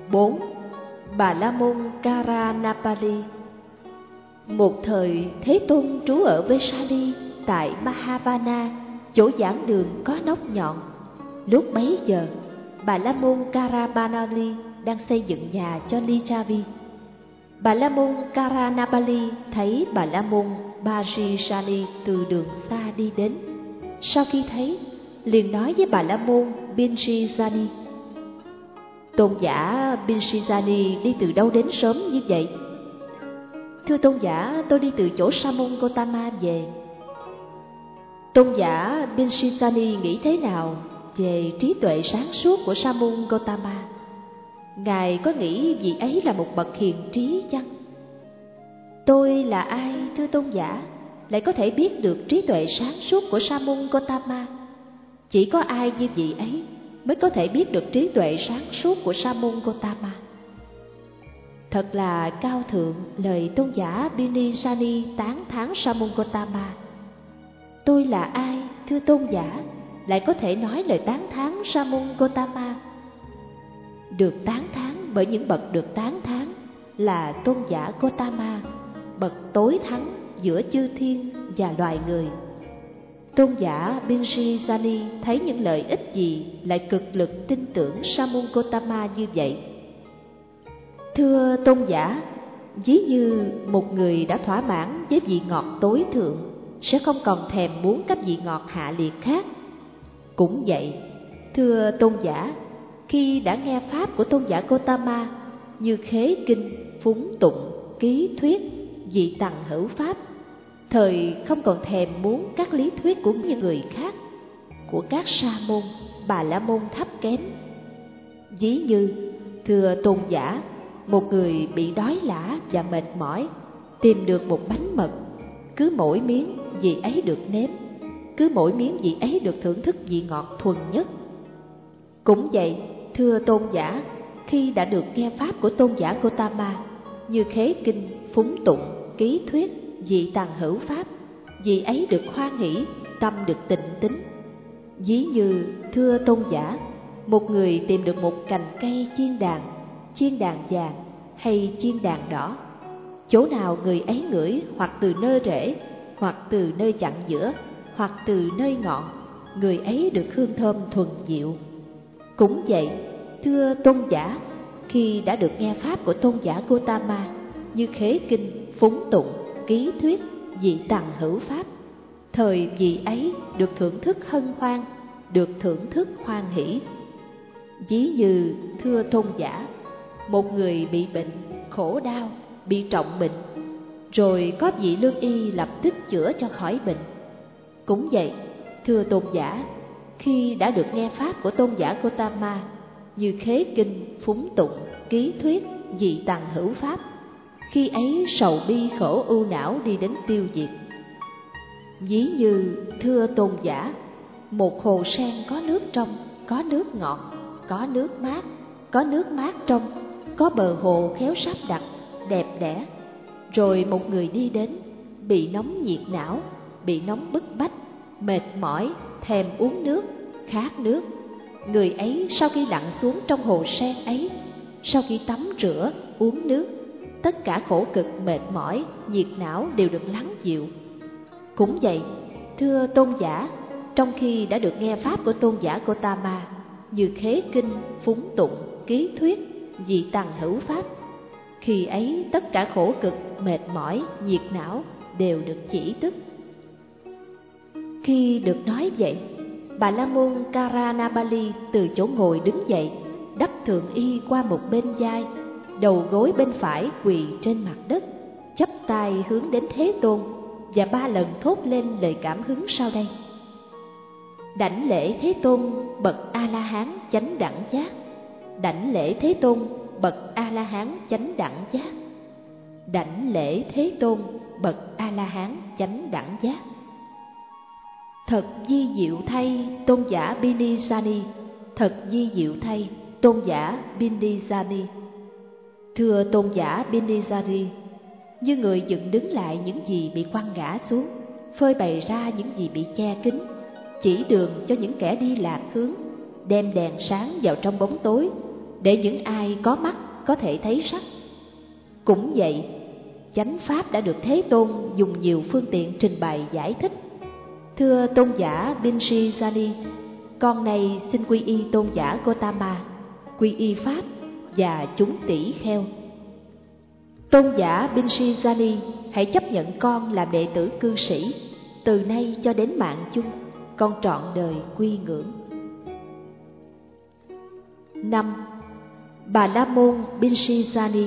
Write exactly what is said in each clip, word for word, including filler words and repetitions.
bốn. Bà La Môn Karanapali. Một thời Thế Tôn trú ở Vesali tại Mahavana, chỗ giảng đường có nóc nhọn. Lúc bấy giờ, Bà La Môn Karanapali đang xây dựng nhà cho Lichavi. Bà La Môn Karanapali thấy Bà La Môn Bajisani từ đường xa đi đến. Sau khi thấy, liền nói với Bà La Môn Binshijani: Tôn giả Binshijani đi từ đâu đến sớm như vậy? Thưa tôn giả, tôi đi từ chỗ Sa môn Gotama về. Tôn giả Binshijani nghĩ thế nào về trí tuệ sáng suốt của Sa môn Gotama? Ngài có nghĩ vị ấy là một bậc hiền trí chăng? Tôi là ai, thưa tôn giả, lại có thể biết được trí tuệ sáng suốt của Sa môn Gotama? Chỉ có ai như vị ấy mới có thể biết được trí tuệ sáng suốt của Sa môn Gotama. Thật là cao thượng lời tôn giả Binishani tán thán Sa môn Gotama. Tôi là ai, thưa tôn giả, lại có thể nói lời tán thán Sa môn Gotama? Được tán thán bởi những bậc được tán thán là tôn giả Gotama, bậc tối thắng giữa chư thiên và loài người. Tôn giả Binshijani thấy những lợi ích gì lại cực lực tin tưởng Sa môn Gotama như vậy? Thưa tôn giả, ví như một người đã thỏa mãn với vị ngọt tối thượng sẽ không còn thèm muốn các vị ngọt hạ liệt khác. Cũng vậy, thưa tôn giả, khi đã nghe pháp của tôn giả Gotama như khế kinh, phúng tụng, ký thuyết, vị tằng hữu pháp, thời không còn thèm muốn các lý thuyết của những người khác, của các sa môn, bà la môn thấp kém. Ví như, thưa tôn giả, một người bị đói lả và mệt mỏi, tìm được một bánh mật, cứ mỗi miếng vị ấy được nếm, cứ mỗi miếng vị ấy được thưởng thức vị ngọt thuần nhất. Cũng vậy, thưa tôn giả, khi đã được nghe pháp của tôn giả Gotama như khế kinh, phúng tụng, ký thuyết, vị tằng hữu pháp, vị ấy được hoan hỷ, tâm được tịnh tín. Ví như, thưa tôn giả, một người tìm được một cành cây chiên đàn, chiên đàn vàng hay chiên đàn đỏ, chỗ nào người ấy ngửi, hoặc từ nơi rễ, hoặc từ nơi chặn giữa, hoặc từ nơi ngọn, người ấy được hương thơm thuần diệu. Cũng vậy, thưa tôn giả, khi đã được nghe pháp của tôn giả Gotama như khế kinh, phúng tụng, ký thuyết, vị tằng hữu pháp, thời vị ấy được thưởng thức hân hoan, được thưởng thức hoan hỷ. Ví như, thưa tôn giả, một người bị bệnh, khổ đau, bị trọng bệnh, rồi có vị lương y lập tức chữa cho khỏi bệnh. Cũng vậy, thưa tôn giả, khi đã được nghe pháp của tôn giả Gotama như khế kinh, phúng tụng, ký thuyết, vị tằng hữu pháp, khi ấy sầu bi khổ ưu não đi đến tiêu diệt. Ví như, thưa tôn giả, một hồ sen có nước trong, có nước ngọt, có nước mát, có nước mát trong, có bờ hồ khéo sắp đặt, đẹp đẽ. Rồi một người đi đến, bị nóng nhiệt não, bị nóng bức bách, mệt mỏi, thèm uống nước, khát nước. Người ấy sau khi lặn xuống trong hồ sen ấy, sau khi tắm rửa, uống nước, tất cả khổ cực mệt mỏi, nhiệt não đều được lắng dịu. Cũng vậy, thưa tôn giả, trong khi đã được nghe pháp của tôn giả Gotama như khế kinh, phúng tụng, ký thuyết, vị tằng hữu pháp, khi ấy tất cả khổ cực mệt mỏi, nhiệt não đều được chỉ tức. Khi được nói vậy, Bà La Môn Karanapali từ chỗ ngồi đứng dậy, đắp thượng y qua một bên vai, đầu gối bên phải quỳ trên mặt đất, chắp tay hướng đến Thế Tôn và ba lần thốt lên lời cảm hứng sau đây: Đảnh lễ Thế Tôn bậc A La Hán chánh đẳng giác. Đảnh lễ Thế Tôn bậc A La Hán chánh đẳng giác. Đảnh lễ Thế Tôn bậc A La Hán chánh đẳng giác. Thật di diệu thay tôn giả Binishani, thật di diệu thay tôn giả Binishani. Thưa tôn giả Binishani, như người dựng đứng lại những gì bị quăng ngã xuống, phơi bày ra những gì bị che kín, chỉ đường cho những kẻ đi lạc hướng, đem đèn sáng vào trong bóng tối, để những ai có mắt có thể thấy sắc. Cũng vậy, chánh pháp đã được Thế Tôn dùng nhiều phương tiện trình bày giải thích. Thưa tôn giả Binsijali, con này xin quy y tôn giả Gotama, quy y pháp và chúng tỷ kheo. Tôn giả Binsijali, hãy chấp nhận con làm đệ tử cư sĩ, từ nay cho đến mạng chung, con trọn đời quy ngưỡng. Năm. Bà La Môn Binsijali.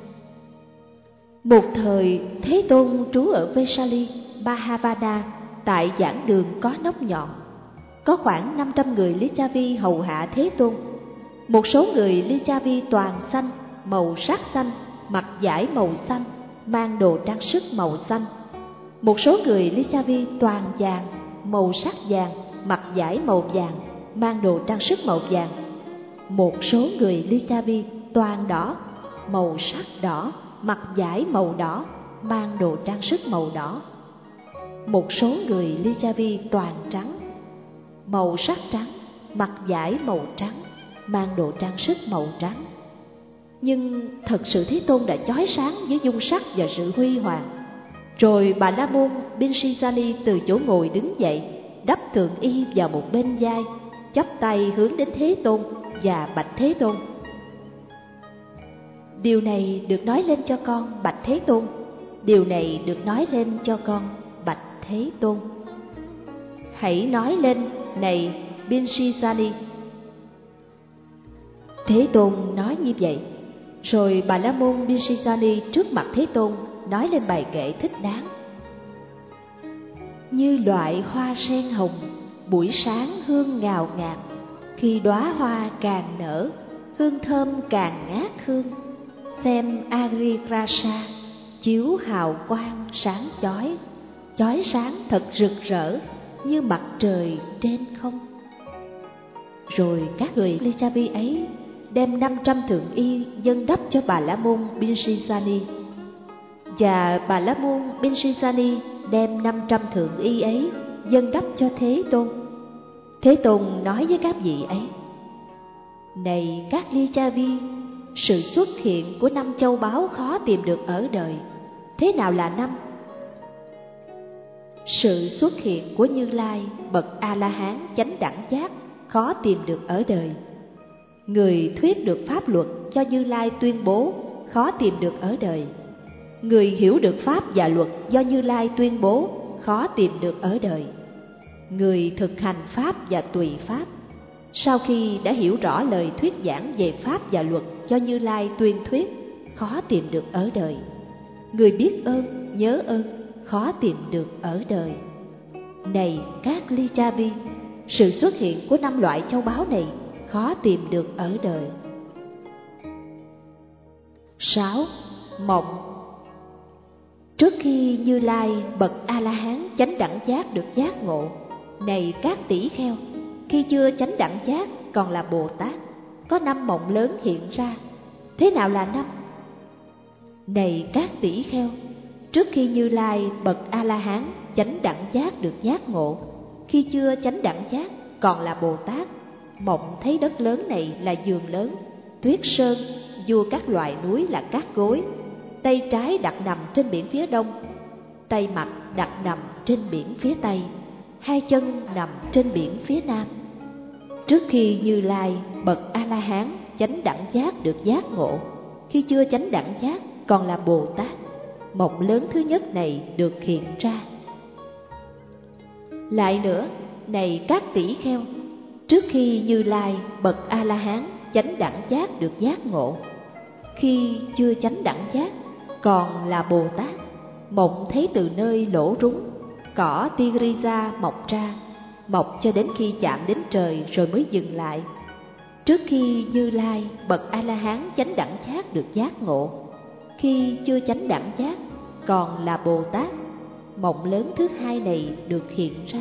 Một thời, Thế Tôn trú ở Vesali, Mahavana, tại giảng đường có nóc nhọn. Có khoảng năm trăm người Licchavi hầu hạ Thế Tôn. Một số người Licchavi toàn xanh, màu sắc xanh, mặc vải màu xanh, mang đồ trang sức màu xanh. Một số người Licchavi toàn vàng, màu sắc vàng, mặc vải màu vàng, mang đồ trang sức màu vàng. Một số người Licchavi toàn đỏ, màu sắc đỏ, mặc vải màu đỏ, mang đồ trang sức màu đỏ. Một số người Licchavi toàn trắng, màu sắc trắng, mặc vải màu trắng, mang đồ trang sức màu trắng. Nhưng thật sự Thế Tôn đã chói sáng với dung sắc và sự huy hoàng. Rồi Bà La Môn Binsijali từ chỗ ngồi đứng dậy, đắp thượng y vào một bên vai, chắp tay hướng đến Thế Tôn và bạch Thế Tôn: Điều này được nói lên cho con, bạch Thế Tôn. Điều này được nói lên cho con, bạch Thế Tôn. Hãy nói lên, này Binsijali. Thế Tôn nói như vậy. Rồi Bà La Môn Binsijali trước mặt Thế Tôn nói lên bài kệ thích đáng: Như loại hoa sen hồng, buổi sáng hương ngào ngạt, khi đóa hoa càng nở, hương thơm càng ngát hương. Xem Agrigrasa chiếu hào quang sáng chói, chói sáng thật rực rỡ như mặt trời trên không. Rồi các người Licchavi ấy đem năm trăm thượng y dâng đắp cho Bà La Môn Binsijali, và Bà La Môn Binsijali đem năm trăm thượng y ấy dâng đắp cho Thế Tôn. Thế Tôn nói với các vị ấy: Này các Licchavi, sự xuất hiện của năm châu báu khó tìm được ở đời. Thế nào là năm? Sự xuất hiện của Như Lai bậc A-la-hán chánh đẳng giác khó tìm được ở đời. Người thuyết được pháp luật cho Như Lai tuyên bố khó tìm được ở đời. Người hiểu được pháp và luật do Như Lai tuyên bố khó tìm được ở đời. Người thực hành pháp và tùy pháp, sau khi đã hiểu rõ lời thuyết giảng về pháp và luật cho Như Lai tuyên thuyết, khó tìm được ở đời. Người biết ơn, nhớ ơn, khó tìm được ở đời. Này các Licchavi, sự xuất hiện của năm loại châu báu này khó tìm được ở đời. Sáu. Mộng. Trước khi Như Lai bậc A-la-hán chánh đẳng giác được giác ngộ, này các tỷ kheo, khi chưa chánh đẳng giác còn là Bồ Tát, có năm mộng lớn hiện ra. Thế nào là năm? Này các tỷ kheo, trước khi Như Lai bậc A-la-hán chánh đẳng giác được giác ngộ, khi chưa chánh đẳng giác còn là Bồ Tát, mộng thấy đất lớn này là giường lớn, tuyết sơn, vua các loài núi là cát gối, tay trái đặt nằm trên biển phía đông, tay mặt đặt nằm trên biển phía tây, hai chân nằm trên biển phía nam. Trước khi Như Lai bậc A-la-hán chánh đẳng giác được giác ngộ, khi chưa chánh đẳng giác còn là Bồ Tát, mộng lớn thứ nhất này được hiện ra. Lại nữa, này các tỷ kheo, trước khi Như Lai bậc A-la-hán chánh đẳng giác được giác ngộ, khi chưa chánh đẳng giác còn là Bồ Tát, mộng thấy từ nơi lỗ rúng cỏ Tigriza mọc ra, mọc cho đến khi chạm đến trời rồi mới dừng lại. Trước khi Như Lai bậc A-la-hán chánh đẳng giác được giác ngộ, khi chưa chánh đẳng giác còn là Bồ Tát, mộng lớn thứ hai này được hiện ra.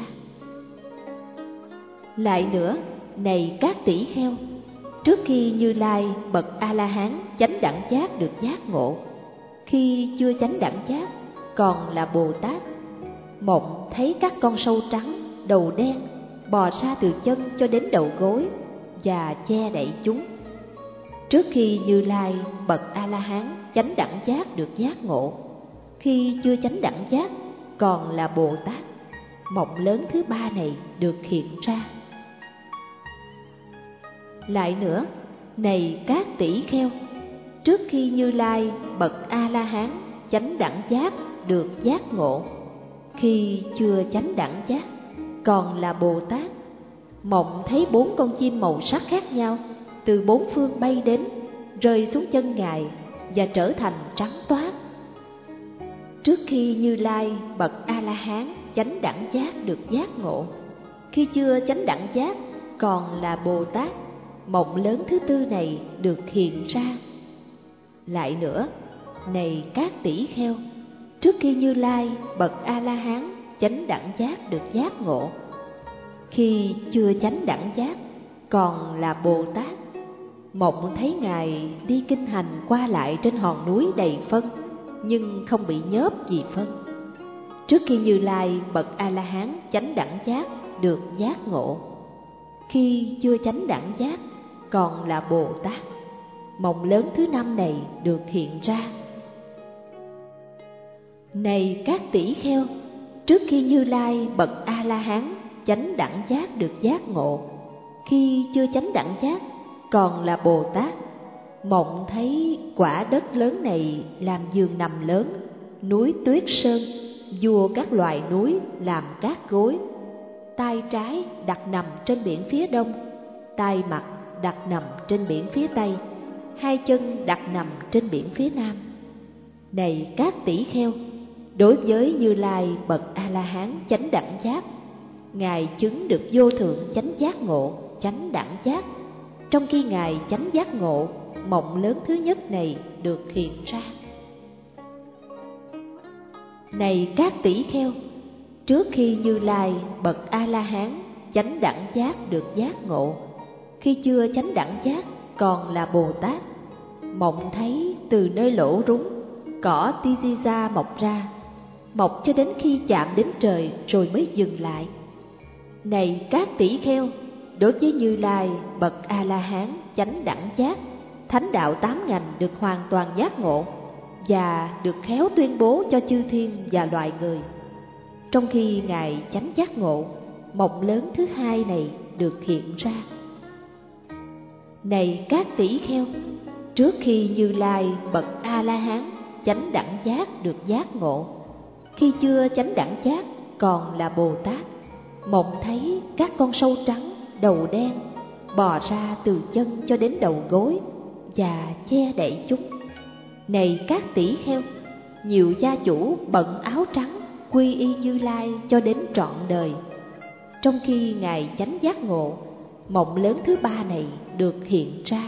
Lại nữa, này các tỷ kheo, trước khi Như Lai bậc A-la-hán chánh đẳng giác được giác ngộ, khi chưa chánh đẳng giác còn là Bồ Tát, mộng thấy các con sâu trắng đầu đen bò ra từ chân cho đến đầu gối và che đậy chúng. trước khi Như Lai bậc A-la-hán chánh đẳng giác được giác ngộ. Khi chưa chánh đẳng giác còn là Bồ Tát, mộng lớn thứ ba này được hiện ra. Lại nữa, này các tỷ kheo, trước khi Như Lai bậc A-la-hán chánh đẳng giác được giác ngộ, khi chưa chánh đẳng giác còn là Bồ Tát, mộng thấy bốn con chim màu sắc khác nhau từ bốn phương bay đến, rơi xuống chân Ngài và trở thành trắng toát. Trước khi Như Lai bậc A-la-hán chánh đẳng giác được giác ngộ, khi chưa chánh đẳng giác còn là Bồ Tát, mộng lớn thứ tư này được hiện ra. Lại nữa, này các tỷ kheo, trước khi Như Lai bậc A-la-hán chánh đẳng giác được giác ngộ, khi chưa chánh đẳng giác còn là Bồ Tát, mộng thấy Ngài đi kinh hành qua lại trên hòn núi đầy phân, nhưng không bị nhớp vì phân. Trước khi Như Lai bậc A-la-hán chánh đẳng giác được giác ngộ, khi chưa chánh đẳng giác còn là Bồ Tát, mộng lớn thứ năm này được hiện ra. Này các tỷ kheo, trước khi Như Lai bậc A-la-hán chánh đẳng giác được giác ngộ, khi chưa chánh đẳng giác còn là Bồ Tát, mộng thấy quả đất lớn này làm giường nằm lớn, núi Tuyết Sơn, vua các loài núi làm cát gối, tay trái đặt nằm trên biển phía đông, tay mặt đặt nằm trên biển phía tây, hai chân đặt nằm trên biển phía nam. Này các tỷ kheo, đối với Như Lai bậc A-la-hán chánh đẳng giác, Ngài chứng được vô thượng chánh giác ngộ, chánh đẳng giác. Trong khi Ngài chánh giác ngộ, mộng lớn thứ nhất này được hiện ra. Này các tỷ kheo, trước khi Như Lai bậc A-la-hán chánh đẳng giác được giác ngộ, khi chưa chánh đẳng giác còn là Bồ Tát, mộng thấy từ nơi lỗ rúng cỏ Tizisa mọc ra, mọc cho đến khi chạm đến trời rồi mới dừng lại. Này các tỷ kheo, đối với Như Lai bậc A-la-hán chánh đẳng giác, thánh đạo tám ngành được hoàn toàn giác ngộ và được khéo tuyên bố cho chư thiên và loài người. Trong khi Ngài chánh giác ngộ, mộng lớn thứ hai này được hiện ra. Này các tỷ kheo, trước khi Như Lai bậc A-la-hán chánh đẳng giác được giác ngộ, khi chưa chánh đẳng giác còn là Bồ Tát, mộng thấy các con sâu trắng đầu đen bò ra từ chân cho đến đầu gối và che đậy chúng. Này các tỷ kheo, nhiều gia chủ bận áo trắng quy y Như Lai cho đến trọn đời. Trong khi Ngài chánh giác ngộ, mộng lớn thứ ba này được hiện ra.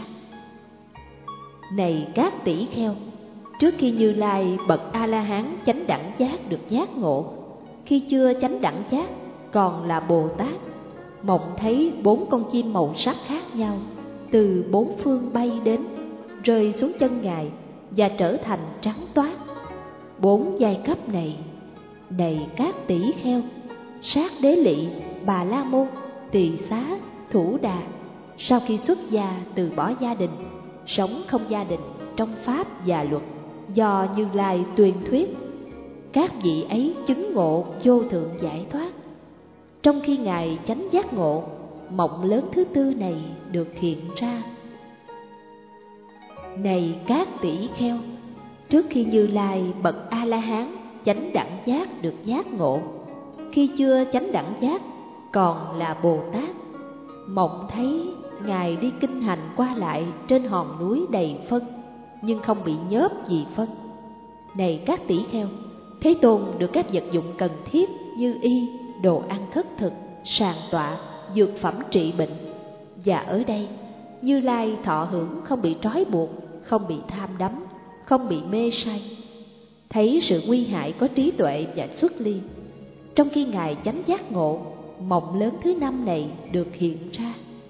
Này các tỷ kheo, trước khi Như Lai bậc A-la-hán chánh đẳng giác được giác ngộ, khi chưa chánh đẳng giác còn là Bồ Tát, mộng thấy bốn con chim màu sắc khác nhau từ bốn phương bay đến, rơi xuống chân Ngài và trở thành trắng toát. Bốn giai cấp này, này các tỷ kheo, Sát Đế Lị, Bà La Môn, Tỳ Xá, Thủ Đà, sau khi xuất gia từ bỏ gia đình, sống không gia đình trong pháp và luật do Như Lai tuyên thuyết, các vị ấy chứng ngộ vô thượng giải thoát. Trong khi Ngài chánh giác ngộ, mộng lớn thứ tư này được hiện ra. Này các tỷ kheo, trước khi Như Lai bậc A-la-hán chánh đẳng giác được giác ngộ, khi chưa chánh đẳng giác còn là Bồ Tát, mộng thấy Ngài đi kinh hành qua lại trên hòn núi đầy phân, nhưng không bị nhớp vì phân. Này các tỷ kheo, Thế Tôn được các vật dụng cần thiết như y, đồ ăn khất thực, sàng tọa, dược phẩm trị bệnh. Và ở đây, Như Lai thọ hưởng không bị trói buộc, không bị tham đắm, không bị mê say, thấy sự nguy hại có trí tuệ và xuất ly. Trong khi Ngài chánh giác ngộ, mộng lớn thứ năm này được hiện ra.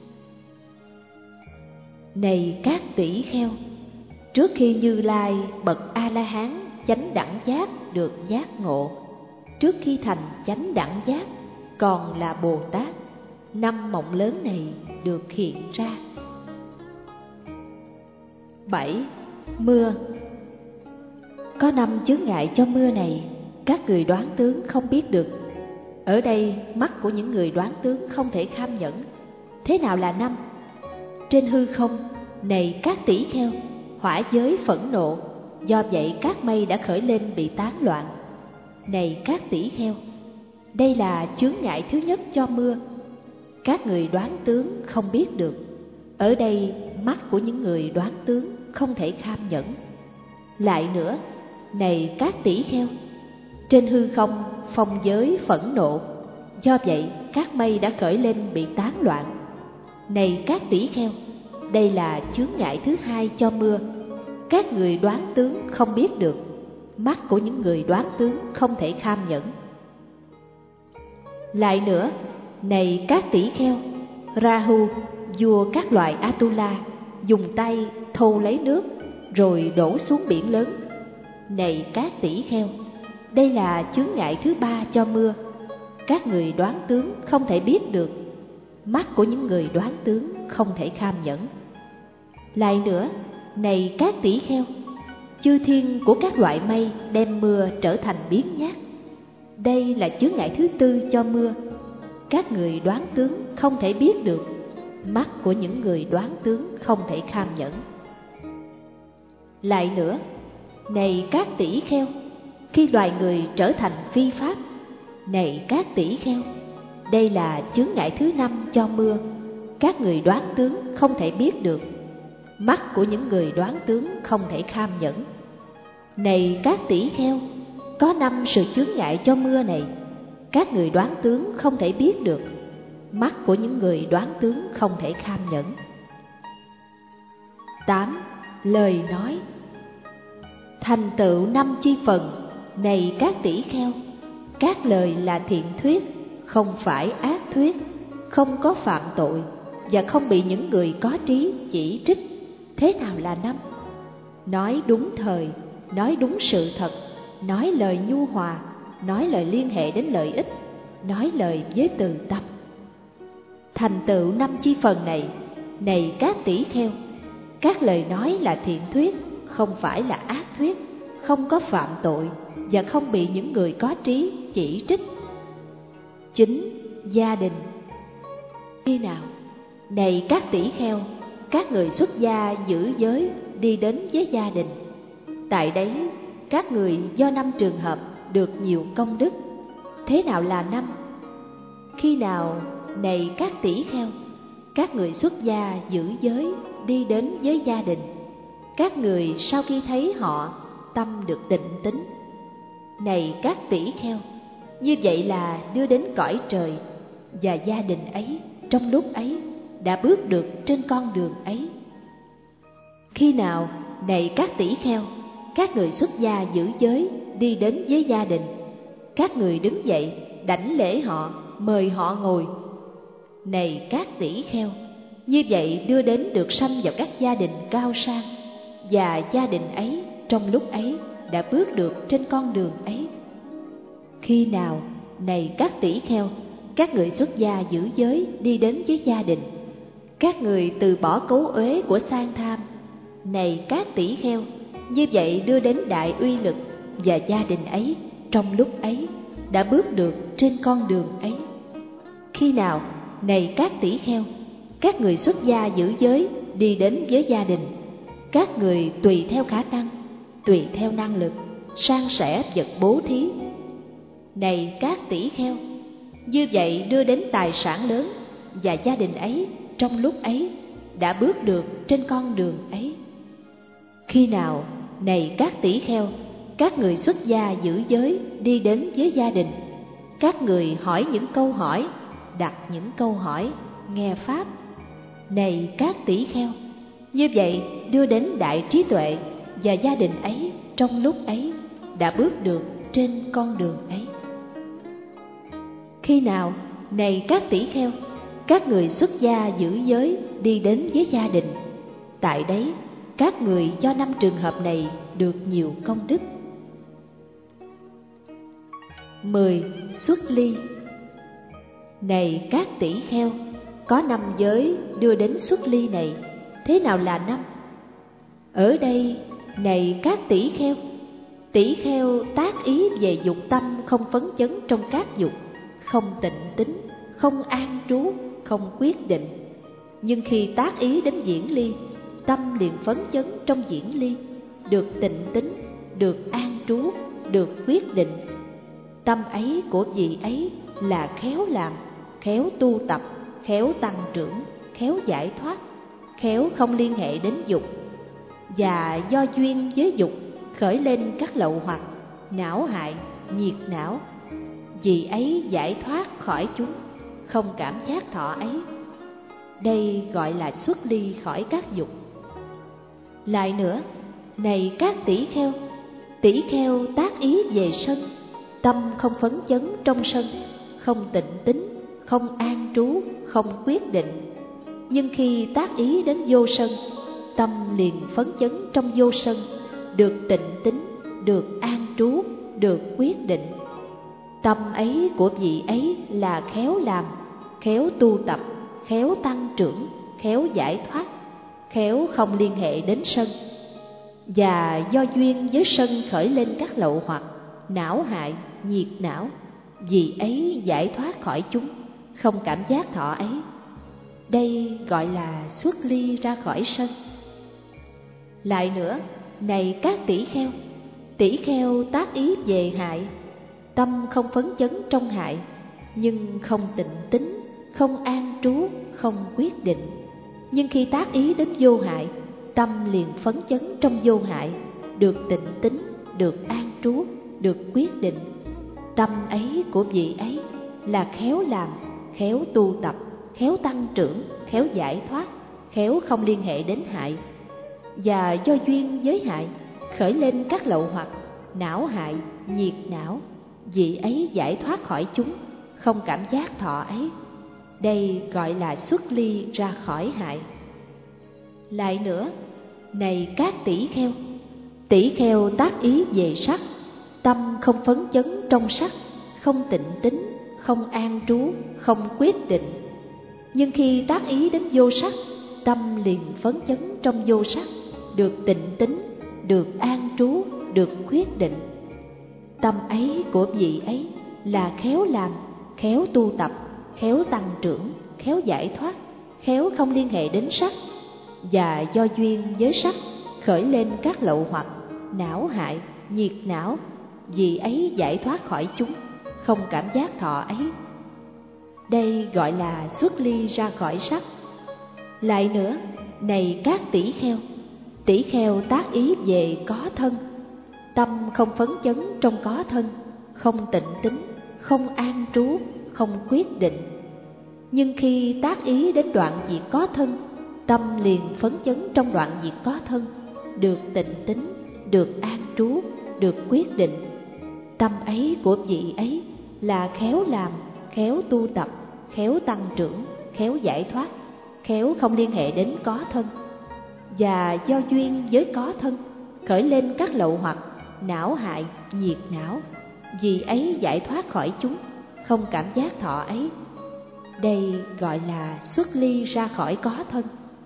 Này các tỷ kheo, trước khi Như Lai bậc A-la-hán chánh đẳng giác được giác ngộ, trước khi thành chánh đẳng giác còn là Bồ Tát, năm mộng lớn này được hiện ra. bảy. Mưa. Có năm chướng ngại cho mưa này, các người đoán tướng không biết được. Ở đây mắt của những người đoán tướng không thể kham nhẫn. Thế nào là năm? Trên hư không này các tỷ kheo, hỏa giới phẫn nộ, do vậy các mây đã khởi lên bị tán loạn. Này các tỷ kheo, đây là chướng ngại thứ nhất cho mưa. Các người đoán tướng không biết được. Ở đây mắt của những người đoán tướng không thể kham nhẫn. Lại nữa, này các tỷ kheo, trên hư không phong giới phẫn nộ, do vậy các mây đã khởi lên bị tán loạn. Này các tỷ kheo, đây là chướng ngại thứ hai cho mưa. Các người đoán tướng không biết được. Mắt của những người đoán tướng không thể kham nhẫn. Lại nữa, này các tỷ kheo, Rahu, vua các loài Atula, dùng tay thâu lấy nước rồi đổ xuống biển lớn. Này các tỷ kheo, đây là chướng ngại thứ ba cho mưa. Các người đoán tướng không thể biết được. Mắt của những người đoán tướng không thể kham nhẫn. Lại nữa, này các tỷ kheo, chư thiên của các loại mây đem mưa trở thành biếng nhác. Đây là chướng ngại thứ tư cho mưa. Các người đoán tướng không thể biết được. Mắt của những người đoán tướng không thể kham nhẫn. Lại nữa, này các tỷ kheo, khi loài người trở thành phi pháp. Này các tỷ kheo, đây là chướng ngại thứ năm cho mưa. Các người đoán tướng không thể biết được. Mắt của những người đoán tướng không thể kham nhẫn. Này các tỷ kheo, có năm sự chướng ngại cho mưa này. Các người đoán tướng không thể biết được. Mắt của những người đoán tướng không thể kham nhẫn. Tám. Lời nói. Thành tựu năm chi phần. Này các tỷ kheo, các lời là thiện thuyết, không phải ác thuyết, không có phạm tội và không bị những người có trí chỉ trích. Thế nào là năm? Nói đúng thời, nói đúng sự thật, nói lời nhu hòa, nói lời liên hệ đến lợi ích, nói lời với từ tâm. Thành tựu năm chi phần này, này các tỷ kheo, các lời nói là thiện thuyết, không phải là ác thuyết, không có phạm tội và không bị những người có trí chỉ trích. Chín. Gia đình. Khi nào, này các tỷ kheo, các người xuất gia giữ giới đi đến với gia đình. Tại đấy, các người do năm trường hợp được nhiều công đức. Thế nào là năm? Khi nào, này các tỷ kheo, các người xuất gia giữ giới đi đến với gia đình. Các người sau khi thấy họ, tâm được tịnh tính. Này các tỷ kheo, như vậy là đưa đến cõi trời, và gia đình ấy trong lúc ấy đã bước được trên con đường ấy. Khi nào, này các tỷ kheo, các người xuất gia giữ giới đi đến với gia đình. Các người đứng dậy đảnh lễ họ, mời họ ngồi. Này các tỷ kheo, như vậy đưa đến được sanh vào các gia đình cao sang, và gia đình ấy trong lúc ấy đã bước được trên con đường ấy. Khi nào, này các tỷ kheo, các người xuất gia giữ giới đi đến với gia đình. Các người từ bỏ cấu uế của sang tham. Này các tỷ kheo, như vậy đưa đến đại uy lực, và gia đình ấy trong lúc ấy đã bước được trên con đường ấy. Khi nào, này các tỷ kheo, các người xuất gia giữ giới đi đến với gia đình. Các người tùy theo khả năng, tùy theo năng lực, san sẻ vật bố thí. Này các tỷ kheo, như vậy đưa đến tài sản lớn, và gia đình ấy trong lúc ấy đã bước được trên con đường ấy. Khi nào, này các tỷ kheo, các người xuất gia giữ giới đi đến với gia đình. Các người hỏi những câu hỏi, đặt những câu hỏi, nghe pháp. Này các tỷ kheo, như vậy đưa đến đại trí tuệ, và gia đình ấy trong lúc ấy đã bước được trên con đường ấy. Khi nào, này các tỷ kheo, các người xuất gia giữ giới đi đến với gia đình. Tại đấy, các người do năm trường hợp này được nhiều công đức. Mười. Xuất ly. Này các tỷ kheo, có năm giới đưa đến xuất ly này. Thế nào là năm? Ở đây, này các tỷ kheo, tỷ kheo tác ý về dục tâm không phấn chấn trong các dục, không tịnh tín, không an trú, không quyết định. Nhưng khi tác ý đến diễn ly, tâm liền phấn chấn trong diễn ly, được tịnh tín, được an trú, được quyết định. Tâm ấy của vị ấy là khéo làm, khéo tu tập, khéo tăng trưởng, khéo giải thoát, khéo không liên hệ đến dục. Và do duyên với dục khởi lên các lậu hoặc, não hại, nhiệt não. Vị ấy giải thoát khỏi chúng, không cảm giác thọ ấy. Đây gọi là xuất ly khỏi các dục. Lại nữa, này các tỷ kheo, tỷ kheo tác ý về sân, tâm không phấn chấn trong sân, không tịnh tín, không an trú, không quyết định. Nhưng khi tác ý đến vô sân, tâm liền phấn chấn trong vô sân, được tịnh tín, được an trú, được quyết định. Tâm ấy của vị ấy là khéo làm, khéo tu tập, khéo tăng trưởng, khéo giải thoát, khéo không liên hệ đến sân. Và do duyên với sân khởi lên các lậu hoặc, não hại, nhiệt não, vì ấy giải thoát khỏi chúng, không cảm giác thọ ấy. Đây gọi là xuất ly ra khỏi sân. Lại nữa, này các tỷ kheo, tỷ kheo tác ý về hại, tâm không phấn chấn trong hại, nhưng không tịnh tín, không an trú, không quyết định. Nhưng khi tác ý đến vô hại, tâm liền phấn chấn trong vô hại, được tịnh tín, được an trú, được quyết định. Tâm ấy của vị ấy là khéo làm, khéo tu tập, khéo tăng trưởng, khéo giải thoát, khéo không liên hệ đến hại. Và do duyên với hại khởi lên các lậu hoặc, não hại, nhiệt não, vị ấy giải thoát khỏi chúng, không cảm giác thọ ấy. Đây gọi là xuất ly ra khỏi hại. Lại nữa, này các tỷ kheo, tỷ kheo tác ý về sắc, tâm không phấn chấn trong sắc, không tịnh tín, không an trú, không quyết định. Nhưng khi tác ý đến vô sắc, tâm liền phấn chấn trong vô sắc, được tịnh tín, được an trú, được quyết định. Tâm ấy của vị ấy là khéo làm, khéo tu tập, khéo tăng trưởng, khéo giải thoát, khéo không liên hệ đến sắc. Và do duyên với sắc khởi lên các lậu hoặc, não hại, nhiệt não, vì ấy giải thoát khỏi chúng, không cảm giác thọ ấy. Đây gọi là xuất ly ra khỏi sắc. Lại nữa, này các tỷ kheo, tỷ kheo tác ý về có thân, tâm không phấn chấn trong có thân, không tịnh tín, không an trú, không quyết định. Nhưng khi tác ý đến đoạn diệt có thân, tâm liền phấn chấn trong đoạn diệt có thân, được tịnh tín, được an trú, được quyết định. Tâm ấy của vị ấy là khéo làm, khéo tu tập, khéo tăng trưởng, khéo giải thoát, khéo không liên hệ đến có thân. Và do duyên với có thân khởi lên các lậu hoặc, não hại, nhiệt não, vì ấy giải thoát khỏi chúng, không cảm giác thọ ấy. Đây gọi là xuất ly ra khỏi có thân.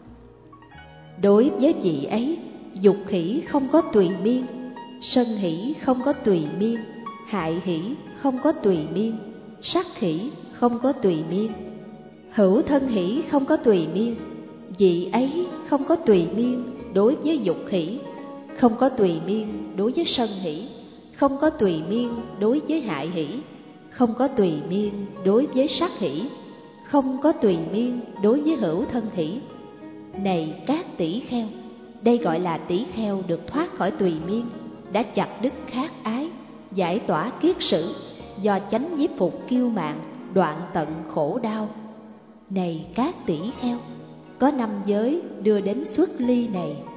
Đối với vị ấy, dục hỷ không có tùy miên, sân hỷ không có tùy miên, hại hỷ không có tùy miên, sắc hỷ không có tùy miên, hữu thân hỷ không có tùy miên. Vị ấy không có tùy miên đối với dục hỷ, không có tùy miên đối với sân hỷ, không có tùy miên đối với hại hỷ, không có tùy miên đối với sắc hỷ, không có tùy miên đối với hữu thân hỷ. Này các tỷ kheo, đây gọi là tỷ kheo được thoát khỏi tùy miên, đã chặt đứt khát ái, giải tỏa kiết sử, do chánh nhiếp phục kiêu mạn, đoạn tận khổ đau. Này các tỷ kheo, có năm giới đưa đến xuất ly này.